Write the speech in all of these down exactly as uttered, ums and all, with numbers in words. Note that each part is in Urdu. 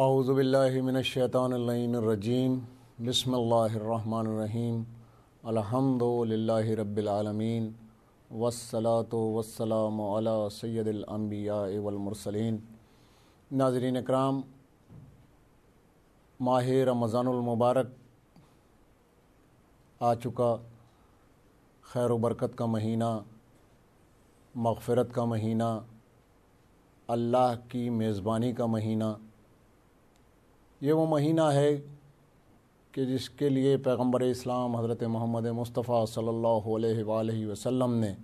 اعوذ باللہ من الشیطان اللعین الرجیم بسم اللہ الرحمن الرحیم الحمد للہ رب العالمین والصلاة والسلام علی سید الانبیاء والمرسلین۔ ناظرین اکرام، ماہ رمضان المبارک آ چکا، خیر و برکت کا مہینہ، مغفرت کا مہینہ، اللہ کی میزبانی کا مہینہ۔ یہ وہ مہینہ ہے کہ جس کے لیے پیغمبر اسلام حضرت محمد مصطفیٰ صلی اللہ علیہ وآلہ وسلم نے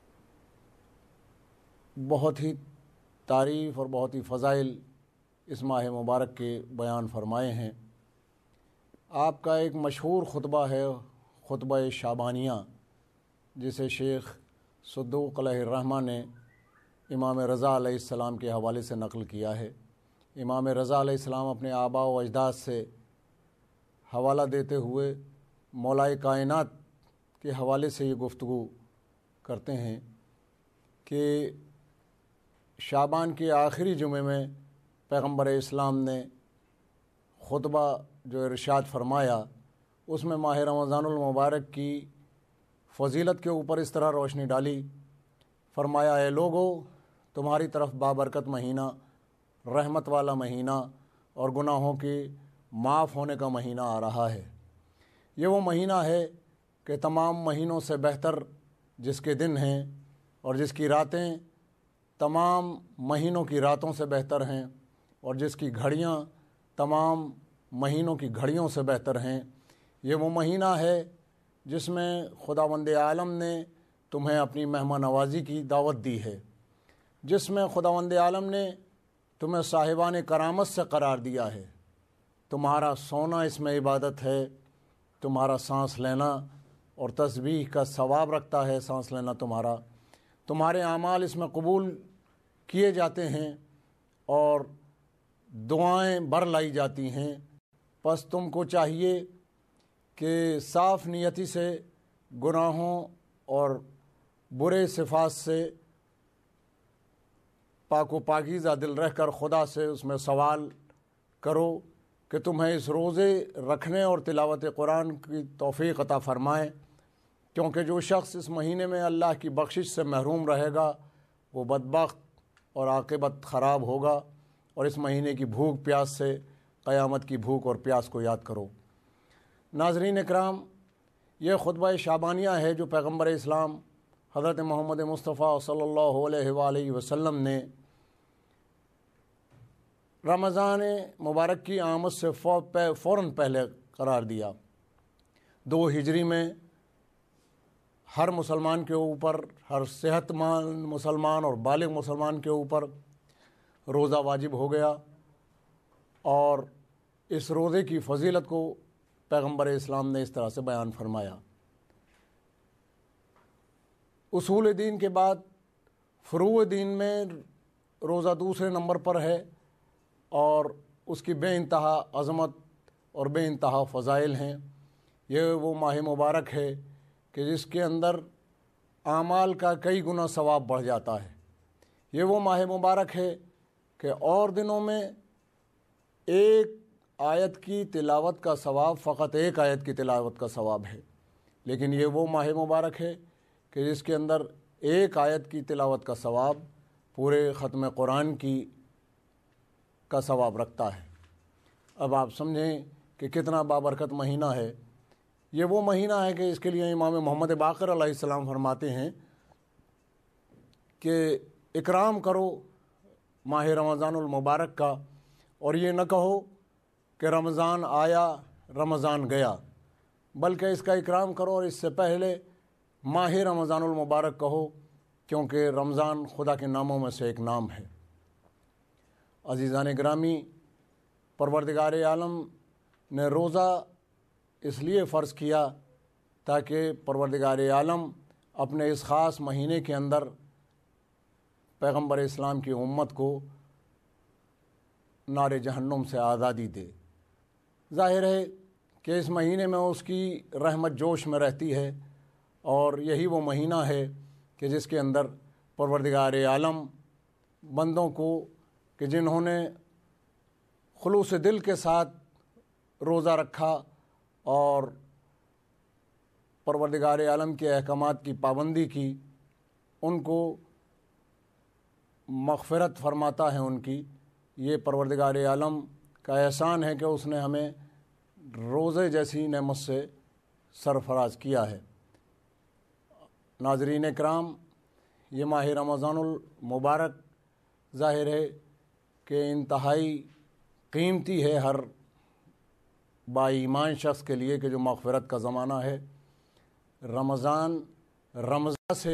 بہت ہی تعریف اور بہت ہی فضائل اس ماہ مبارک کے بیان فرمائے ہیں۔ آپ کا ایک مشہور خطبہ ہے، خطبہ شعبانیہ، جسے شیخ صدوق علیہ الرحمہ نے امام رضا علیہ السلام کے حوالے سے نقل کیا ہے۔ امام رضا علیہ السلام اپنے آباء و اجداد سے حوالہ دیتے ہوئے مولائے کائنات کے حوالے سے یہ گفتگو کرتے ہیں کہ شعبان کے آخری جمعے میں پیغمبر اسلام نے خطبہ جو ارشاد فرمایا، اس میں ماہ رمضان المبارک کی فضیلت کے اوپر اس طرح روشنی ڈالی۔ فرمایا، اے لوگو، تمہاری طرف بابرکت مہینہ، رحمت والا مہینہ اور گناہوں کی معاف ہونے کا مہینہ آ رہا ہے۔ یہ وہ مہینہ ہے کہ تمام مہینوں سے بہتر جس کے دن ہیں اور جس کی راتیں تمام مہینوں کی راتوں سے بہتر ہیں اور جس کی گھڑیاں تمام مہینوں کی گھڑیوں سے بہتر ہیں۔ یہ وہ مہینہ ہے جس میں خداوند عالم نے تمہیں اپنی مہمان نوازی کی دعوت دی ہے، جس میں خداوند عالم نے تمہیں صاحبان کرامت سے قرار دیا ہے۔ تمہارا سونا اس میں عبادت ہے، تمہارا سانس لینا اور تسبیح کا ثواب رکھتا ہے سانس لینا تمہارا، تمہارے اعمال اس میں قبول کیے جاتے ہیں اور دعائیں بر لائی جاتی ہیں۔ پس تم کو چاہیے کہ صاف نیتی سے گناہوں اور برے صفات سے پاک و پاکیزہ دل رہ کر خدا سے اس میں سوال کرو کہ تمہیں اس روزے رکھنے اور تلاوت قرآن کی توفیق عطا فرمائے، کیونکہ جو شخص اس مہینے میں اللہ کی بخشش سے محروم رہے گا وہ بدبخت اور عاقبت خراب ہوگا۔ اور اس مہینے کی بھوک پیاس سے قیامت کی بھوک اور پیاس کو یاد کرو۔ ناظرین اکرام، یہ خطبہ شعبانیہ ہے جو پیغمبر اسلام حضرت محمد مصطفیٰ صلی اللہ علیہ وآلہ وسلم نے رمضان مبارک کی آمد سے فوراً پہلے قرار دیا۔ دو ہجری میں ہر مسلمان کے اوپر، ہر صحت مند مسلمان اور بالغ مسلمان کے اوپر روزہ واجب ہو گیا، اور اس روزے کی فضیلت کو پیغمبر اسلام نے اس طرح سے بیان فرمایا۔ اصول دین کے بعد فروع دین میں روزہ دوسرے نمبر پر ہے، اور اس کی بے انتہا عظمت اور بے انتہا فضائل ہیں۔ یہ وہ ماہ مبارک ہے کہ جس کے اندر اعمال کا کئی گنا ثواب بڑھ جاتا ہے۔ یہ وہ ماہ مبارک ہے کہ اور دنوں میں ایک آیت کی تلاوت کا ثواب فقط ایک آیت کی تلاوت کا ثواب ہے، لیکن یہ وہ ماہ مبارک ہے کہ جس کے اندر ایک آیت کی تلاوت کا ثواب پورے ختم قرآن کی کا ثواب رکھتا ہے۔ اب آپ سمجھیں کہ کتنا بابرکت مہینہ ہے۔ یہ وہ مہینہ ہے کہ اس کے لیے امام محمد باقر علیہ السلام فرماتے ہیں کہ اکرام کرو ماہ رمضان المبارک کا، اور یہ نہ کہو کہ رمضان آیا رمضان گیا، بلکہ اس کا اکرام کرو اور اس سے پہلے ماہ رمضان المبارک کہو، کیونکہ رمضان خدا کے ناموں میں سے ایک نام ہے۔ عزیزان گرامی، پروردگار عالم نے روزہ اس لیے فرض کیا تاکہ پروردگار عالم اپنے اس خاص مہینے کے اندر پیغمبر اسلام کی امت کو نار جہنم سے آزادی دے۔ ظاہر ہے کہ اس مہینے میں اس کی رحمت جوش میں رہتی ہے، اور یہی وہ مہینہ ہے کہ جس کے اندر پروردگار عالم بندوں کو کہ جنہوں نے خلوص دل کے ساتھ روزہ رکھا اور پروردگار عالم کے احکامات کی پابندی کی، ان کو مغفرت فرماتا ہے ان کی۔ یہ پروردگار عالم کا احسان ہے کہ اس نے ہمیں روزے جیسی نعمت سے سرفراز کیا ہے۔ ناظرین اکرام، یہ ماہ رمضان المبارک ظاہر ہے کہ انتہائی قیمتی ہے ہر با ایمان شخص کے لیے کہ جو مغفرت کا زمانہ ہے۔ رمضان رمضان سے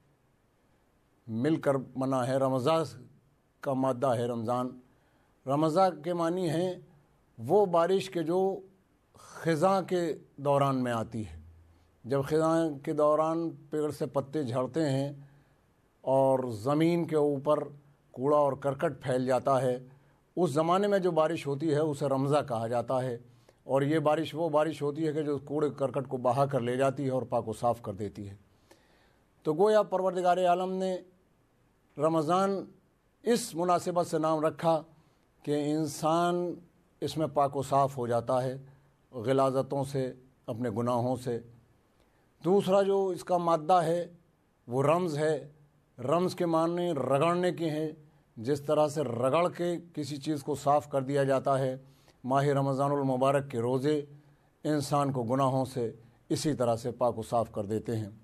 مل کر بنا ہے، رمضان کا مادہ ہے رمضان۔ رمضان کے معنی ہیں وہ بارش کے جو خزاں کے دوران میں آتی ہے۔ جب خزاں کے دوران پیڑ سے پتے جھڑتے ہیں اور زمین کے اوپر کوڑا اور کرکٹ پھیل جاتا ہے، اس زمانے میں جو بارش ہوتی ہے اسے رمضان کہا جاتا ہے۔ اور یہ بارش وہ بارش ہوتی ہے کہ جو کوڑے کرکٹ کو بہا کر لے جاتی ہے اور پاک و صاف کر دیتی ہے۔ تو گویا پروردگار عالم نے رمضان اس مناسبت سے نام رکھا کہ انسان اس میں پاک و صاف ہو جاتا ہے غلاظتوں سے، اپنے گناہوں سے۔ دوسرا جو اس کا مادہ ہے وہ رمز ہے۔ رمز کے معنی رگڑنے کے ہیں، جس طرح سے رگڑ کے کسی چیز کو صاف کر دیا جاتا ہے۔ ماہ رمضان المبارک کے روزے انسان کو گناہوں سے اسی طرح سے پاک و صاف کر دیتے ہیں۔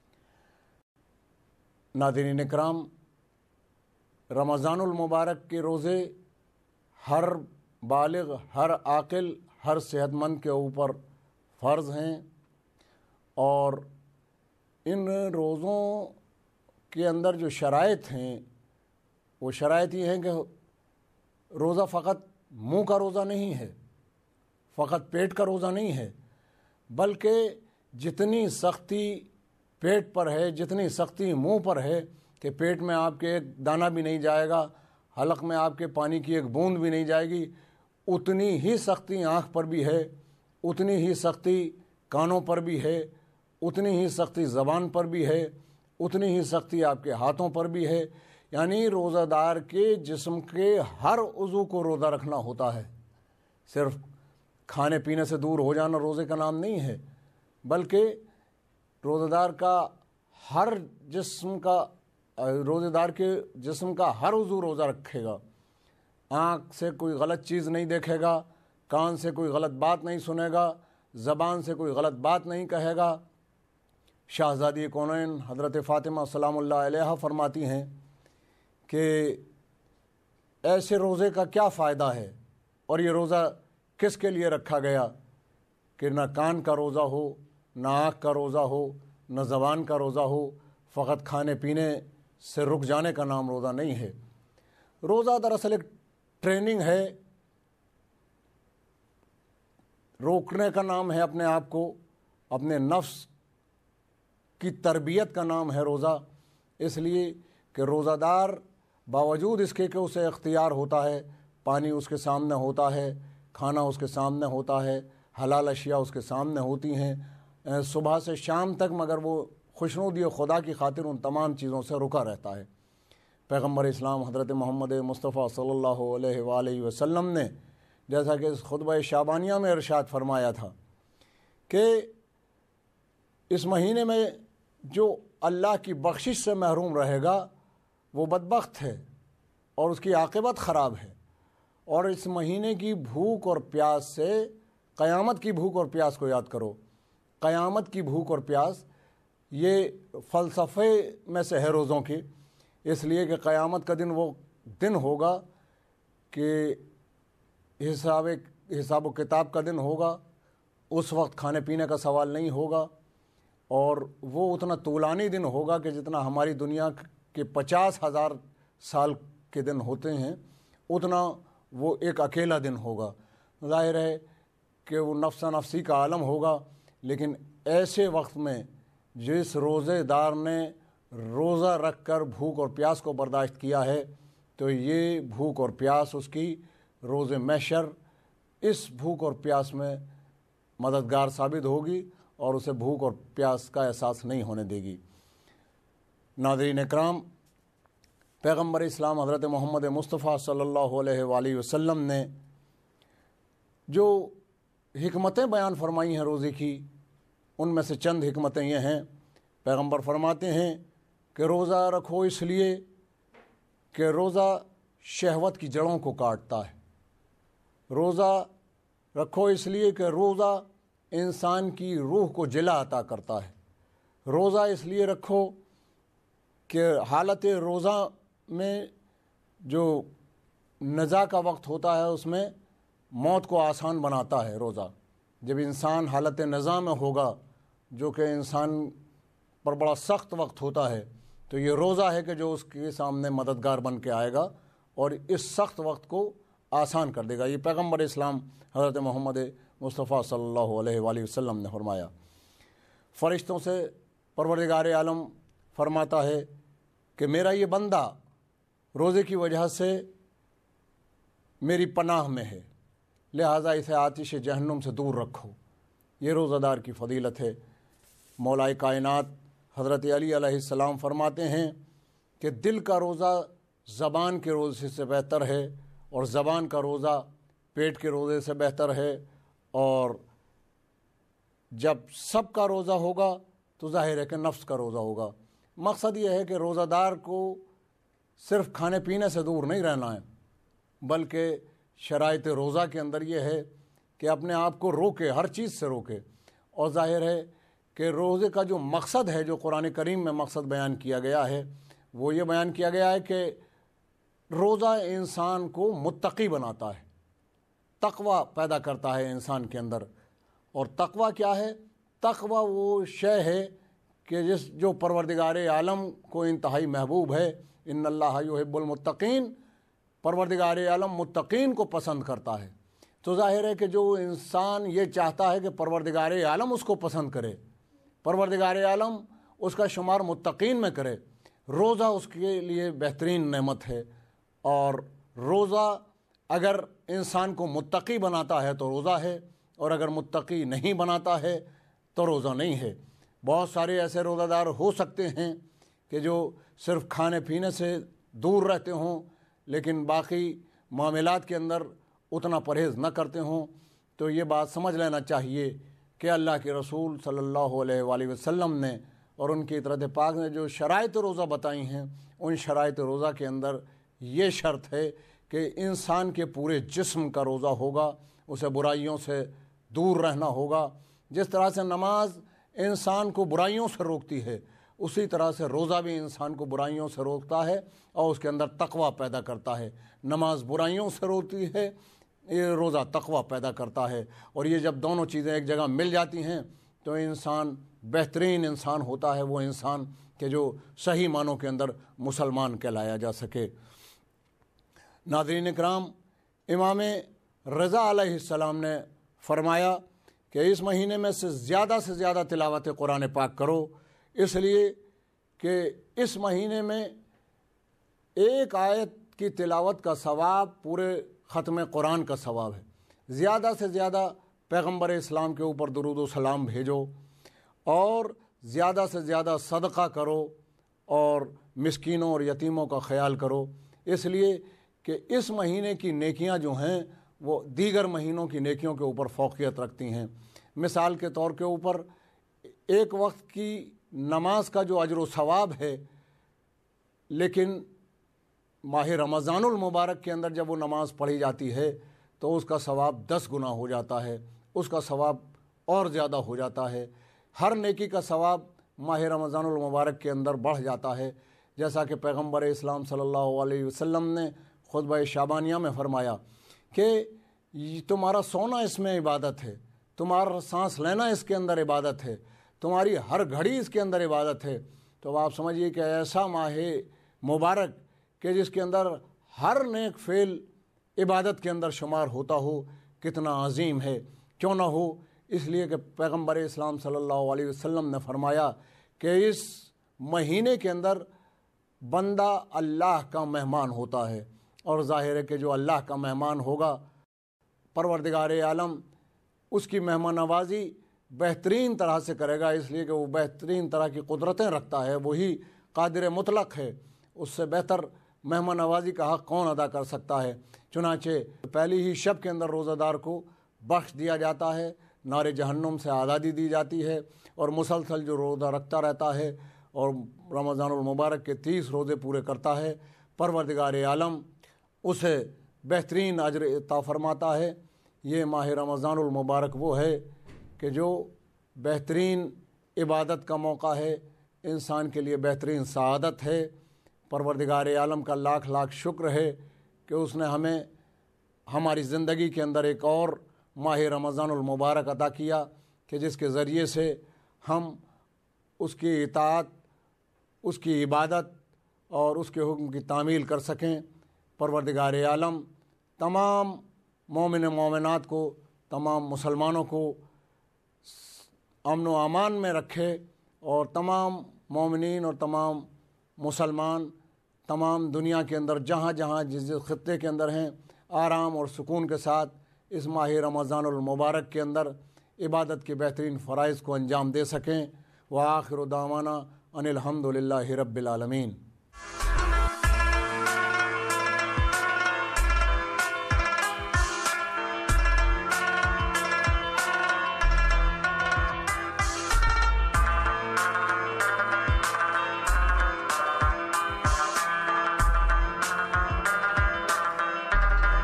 ناظرین اکرام، رمضان المبارک کے روزے ہر بالغ، ہر عاقل، ہر صحت مند کے اوپر فرض ہیں، اور ان روزوں کے اندر جو شرائط ہیں وہ شرائط یہ ہیں کہ روزہ فقط منہ کا روزہ نہیں ہے، فقط پیٹ کا روزہ نہیں ہے، بلکہ جتنی سختی پیٹ پر ہے، جتنی سختی منہ پر ہے کہ پیٹ میں آپ کے ایک دانہ بھی نہیں جائے گا، حلق میں آپ کے پانی کی ایک بوند بھی نہیں جائے گی، اتنی ہی سختی آنکھ پر بھی ہے، اتنی ہی سختی کانوں پر بھی ہے، اتنی ہی سختی زبان پر بھی ہے، اتنی ہی سختی آپ کے ہاتھوں پر بھی ہے۔ یعنی روزہ دار کے جسم کے ہر عضو کو روزہ رکھنا ہوتا ہے۔ صرف کھانے پینے سے دور ہو جانا روزے کا نام نہیں ہے، بلکہ روزہ دار کا ہر جسم کا روزہ دار کے جسم کا ہر عضو روزہ رکھے گا۔ آنکھ سے کوئی غلط چیز نہیں دیکھے گا، کان سے کوئی غلط بات نہیں سنے گا، زبان سے کوئی غلط بات نہیں کہے گا۔ شہزادی کونین حضرت فاطمہ سلام اللہ علیہا فرماتی ہیں کہ ایسے روزے کا کیا فائدہ ہے، اور یہ روزہ کس کے لیے رکھا گیا کہ نہ کان کا روزہ ہو، نہ آنکھ کا روزہ ہو، نہ زبان کا روزہ ہو، فقط کھانے پینے سے رک جانے کا نام روزہ نہیں ہے۔ روزہ دراصل ایک ٹریننگ ہے، روکنے کا نام ہے اپنے آپ کو، اپنے نفس کی تربیت کا نام ہے روزہ، اس لیے کہ روزہ دار باوجود اس کے کہ اسے اختیار ہوتا ہے، پانی اس کے سامنے ہوتا ہے، کھانا اس کے سامنے ہوتا ہے، حلال اشیاء اس کے سامنے ہوتی ہیں صبح سے شام تک، مگر وہ خوشنودی خدا کی خاطر ان تمام چیزوں سے رکا رہتا ہے۔ پیغمبر اسلام حضرت محمد مصطفیٰ صلی اللہ علیہ وآلہ وسلم نے جیسا کہ خطبہ شعبانیہ میں ارشاد فرمایا تھا کہ اس مہینے میں جو اللہ کی بخشش سے محروم رہے گا وہ بدبخت ہے اور اس کی عاقبت خراب ہے، اور اس مہینے کی بھوک اور پیاس سے قیامت کی بھوک اور پیاس کو یاد کرو۔ قیامت کی بھوک اور پیاس یہ فلسفے میں سے ہے روزوں کی، اس لیے کہ قیامت کا دن وہ دن ہوگا کہ حساب حساب و کتاب کا دن ہوگا، اس وقت کھانے پینے کا سوال نہیں ہوگا، اور وہ اتنا طولانی دن ہوگا کہ جتنا ہماری دنیا کے پچاس ہزار سال کے دن ہوتے ہیں اتنا وہ ایک اکیلا دن ہوگا۔ ظاہر ہے کہ وہ نفس نفسی کا عالم ہوگا، لیکن ایسے وقت میں جس روزے دار نے روزہ رکھ کر بھوک اور پیاس کو برداشت کیا ہے تو یہ بھوک اور پیاس اس کی روز محشر اس بھوک اور پیاس میں مددگار ثابت ہوگی اور اسے بھوک اور پیاس کا احساس نہیں ہونے دے گی۔ ناظرین اکرام، پیغمبر اسلام حضرت محمد مصطفیٰ صلی اللہ علیہ وآلہ وسلم نے جو حکمتیں بیان فرمائی ہیں روزے کی، ان میں سے چند حکمتیں یہ ہیں۔ پیغمبر فرماتے ہیں کہ روزہ رکھو اس لیے کہ روزہ شہوت کی جڑوں کو کاٹتا ہے۔ روزہ رکھو اس لیے کہ روزہ انسان کی روح کو جلا عطا کرتا ہے۔ روزہ اس لیے رکھو کہ حالت روزہ میں جو نزا کا وقت ہوتا ہے اس میں موت کو آسان بناتا ہے روزہ۔ جب انسان حالت نزا میں ہوگا جو کہ انسان پر بڑا سخت وقت ہوتا ہے، تو یہ روزہ ہے کہ جو اس کے سامنے مددگار بن کے آئے گا اور اس سخت وقت کو آسان کر دے گا۔ یہ پیغمبر اسلام حضرت محمد مصطفیٰ صلی اللہ علیہ وآلہ وسلم نے فرمایا۔ فرشتوں سے پروردگار عالم فرماتا ہے کہ میرا یہ بندہ روزے کی وجہ سے میری پناہ میں ہے، لہٰذا اسے آتش جہنم سے دور رکھو۔ یہ روزہ دار کی فضیلت ہے۔ مولا کائنات حضرت علی علیہ السلام فرماتے ہیں کہ دل کا روزہ زبان کے روزے سے بہتر ہے، اور زبان کا روزہ پیٹ کے روزے سے بہتر ہے، اور جب سب کا روزہ ہوگا تو ظاہر ہے کہ نفس کا روزہ ہوگا۔ مقصد یہ ہے کہ روزہ دار کو صرف کھانے پینے سے دور نہیں رہنا ہے، بلکہ شرائط روزہ کے اندر یہ ہے کہ اپنے آپ کو روکے، ہر چیز سے روکے۔ اور ظاہر ہے کہ روزے کا جو مقصد ہے، جو قرآن کریم میں مقصد بیان کیا گیا ہے، وہ یہ بیان کیا گیا ہے کہ روزہ انسان کو متقی بناتا ہے، تقوی پیدا کرتا ہے انسان کے اندر۔ اور تقوی کیا ہے؟ تقوی وہ شے ہے کہ جس جو پروردگار عالم کو انتہائی محبوب ہے۔ ان اللہ یحب المتقین، پروردگار عالم متقین کو پسند کرتا ہے۔ تو ظاہر ہے کہ جو انسان یہ چاہتا ہے کہ پروردگار عالم اس کو پسند کرے، پروردگار عالم اس کا شمار متقین میں کرے، روزہ اس کے لیے بہترین نعمت ہے۔ اور روزہ اگر انسان کو متقی بناتا ہے تو روزہ ہے، اور اگر متقی نہیں بناتا ہے تو روزہ نہیں ہے۔ بہت سارے ایسے روزہ دار ہو سکتے ہیں کہ جو صرف کھانے پینے سے دور رہتے ہوں لیکن باقی معاملات کے اندر اتنا پرہیز نہ کرتے ہوں، تو یہ بات سمجھ لینا چاہیے کہ اللہ کے رسول صلی اللہ علیہ وآلہ وسلم نے اور ان کی اطاعت پاک نے جو شرائط روزہ بتائی ہیں، ان شرائط روزہ کے اندر یہ شرط ہے کہ انسان کے پورے جسم کا روزہ ہوگا، اسے برائیوں سے دور رہنا ہوگا۔ جس طرح سے نماز انسان کو برائیوں سے روکتی ہے، اسی طرح سے روزہ بھی انسان کو برائیوں سے روکتا ہے اور اس کے اندر تقوی پیدا کرتا ہے۔ نماز برائیوں سے روکتی ہے، یہ روزہ تقوی پیدا کرتا ہے، اور یہ جب دونوں چیزیں ایک جگہ مل جاتی ہیں تو انسان بہترین انسان ہوتا ہے، وہ انسان کہ جو صحیح معنوں کے اندر مسلمان کہلایا جا سکے۔ ناظرین اکرام، امام رضا علیہ السلام نے فرمایا کہ اس مہینے میں سے زیادہ سے زیادہ تلاوت قرآن پاک کرو، اس لیے کہ اس مہینے میں ایک آیت کی تلاوت کا ثواب پورے ختم قرآن کا ثواب ہے۔ زیادہ سے زیادہ پیغمبر اسلام کے اوپر درود و سلام بھیجو، اور زیادہ سے زیادہ صدقہ کرو، اور مسکینوں اور یتیموں کا خیال کرو، اس لیے کہ اس مہینے کی نیکیاں جو ہیں وہ دیگر مہینوں کی نیکیوں کے اوپر فوقیت رکھتی ہیں۔ مثال کے طور کے اوپر ایک وقت کی نماز کا جو اجر و ثواب ہے، لیکن ماہ رمضان المبارک کے اندر جب وہ نماز پڑھی جاتی ہے تو اس کا ثواب دس گنا ہو جاتا ہے، اس کا ثواب اور زیادہ ہو جاتا ہے۔ ہر نیکی کا ثواب ماہ رمضان المبارک کے اندر بڑھ جاتا ہے، جیسا کہ پیغمبر اسلام صلی اللہ علیہ وسلم نے خطبہ شعبانیہ میں فرمایا کہ تمہارا سونا اس میں عبادت ہے، تمہارا سانس لینا اس کے اندر عبادت ہے، تمہاری ہر گھڑی اس کے اندر عبادت ہے۔ تو آپ سمجھیے کہ ایسا ماہ مبارک کہ جس کے اندر ہر نیک فعل عبادت کے اندر شمار ہوتا ہو، کتنا عظیم ہے۔ کیوں نہ ہو؟ اس لیے کہ پیغمبر اسلام صلی اللہ علیہ وسلم نے فرمایا کہ اس مہینے کے اندر بندہ اللہ کا مہمان ہوتا ہے، اور ظاہر ہے کہ جو اللہ کا مہمان ہوگا پروردگار عالم اس کی مہمان نوازی بہترین طرح سے کرے گا، اس لیے کہ وہ بہترین طرح کی قدرتیں رکھتا ہے، وہی قادر مطلق ہے، اس سے بہتر مہمان نوازی کا حق کون ادا کر سکتا ہے۔ چنانچہ پہلی ہی شب کے اندر روزہ دار کو بخش دیا جاتا ہے، نار جہنم سے آزادی دی جاتی ہے، اور مسلسل جو روزہ رکھتا رہتا ہے اور رمضان المبارک کے تیس روزے پورے کرتا ہے، پروردگار عالم اسے بہترین اجر عطا فرماتا ہے۔ یہ ماہ رمضان المبارک وہ ہے کہ جو بہترین عبادت کا موقع ہے، انسان کے لیے بہترین سعادت ہے۔ پروردگار عالم کا لاکھ لاکھ شکر ہے کہ اس نے ہمیں ہماری زندگی کے اندر ایک اور ماہ رمضان المبارک عطا کیا کہ جس کے ذریعے سے ہم اس کی اطاعت، اس کی عبادت اور اس کے حکم کی تعمیل کر سکیں۔ پروردگار عالم تمام مومن مومنات کو، تمام مسلمانوں کو امن و امان میں رکھے، اور تمام مومنین اور تمام مسلمان تمام دنیا کے اندر جہاں جہاں جس جس خطے کے اندر ہیں، آرام اور سکون کے ساتھ اس ماہ رمضان المبارک کے اندر عبادت کے بہترین فرائض کو انجام دے سکیں۔ وآخر دعوانا ان الحمد للہ رب العالمین۔